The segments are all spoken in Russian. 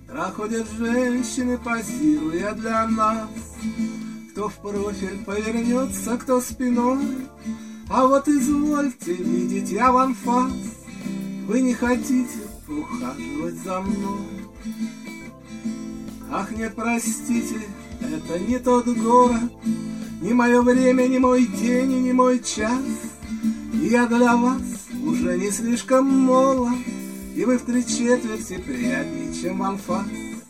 Проходят женщины, позируя для нас. Кто в профиль повернется, кто спиной. А вот извольте видеть, я в анфас. Вы не хотите ухаживать за мной. Ах, нет, простите, это не тот город, не мое время, не мой день и не мой час. И я для вас уже не слишком молод, и вы в 3/4 приятнее, чем в анфас.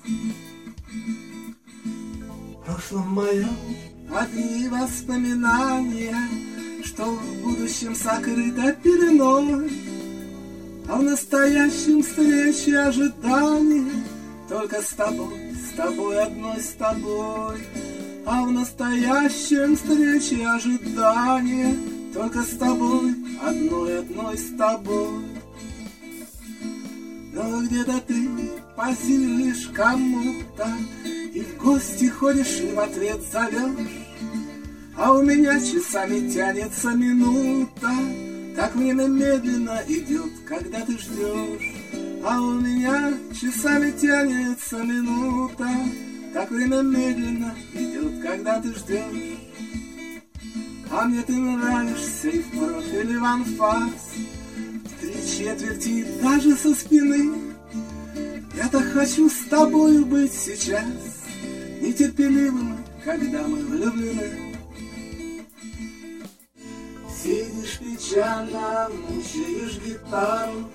В прошлом моем одни воспоминания, что в будущем сокрыто пеленой, а в настоящем встрече ожидания только с тобой, одной с тобой. А в настоящем встрече ожидания только с тобой, одной с тобой. Но где-то ты позируешь кому-то, и в гости ходишь, и в ответ зовешь. А у меня часами тянется минута, так время медленно идет, когда ты ждешь. А у меня часами тянется минута, так время медленно идет, когда ты ждешь. А мне ты нравишься и в профиль, и в анфас, в 3/4 даже со спины. Я-то хочу с тобою быть сейчас нетерпеливым, когда мы влюблены. Сидишь печально, мучаешь гитару,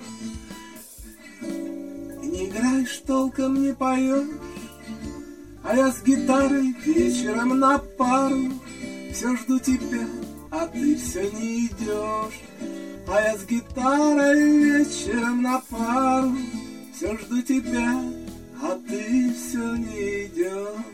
и не играешь толком, не поешь. А я с гитарой вечером на пару все жду тебя, а ты все не идешь. А я с гитарой вечером на пару все жду тебя, а ты все не идешь.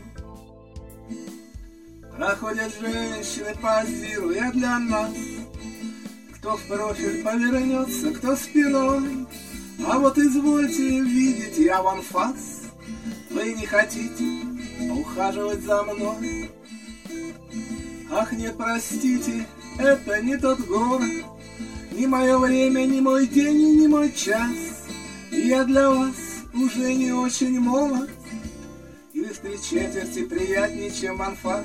Проходят женщины, позируя для нас. Кто в профиль повернется, кто спиной. А вот извольте видеть, я в анфас. Вы не хотите ухаживать за мной. Ах, нет, простите, это не тот город, не мое время, не мой день и не мой час. И я для вас уже не очень молод, и вы в 3/4 приятнее, чем в анфас.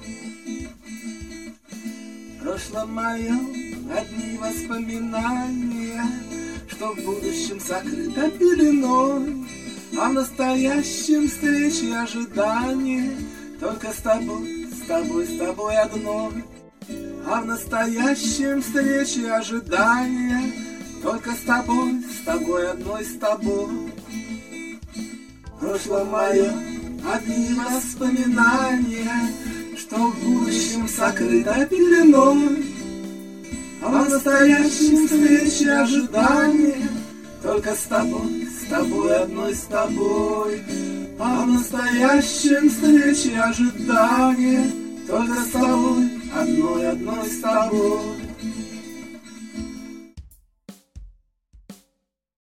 В прошлом моем одни воспоминания, что в будущем сокрыто пеленой, а в настоящем встрече ожидания только с тобой одной. А в настоящем встрече ожидания только с тобой, одной с тобой. В прошлом моем одни воспоминания, что в будущем сокрыто пеленой, а в настоящем встрече ожидания только с тобой, одной с тобой. А в настоящем встрече ожидания только с тобой, одной с тобой.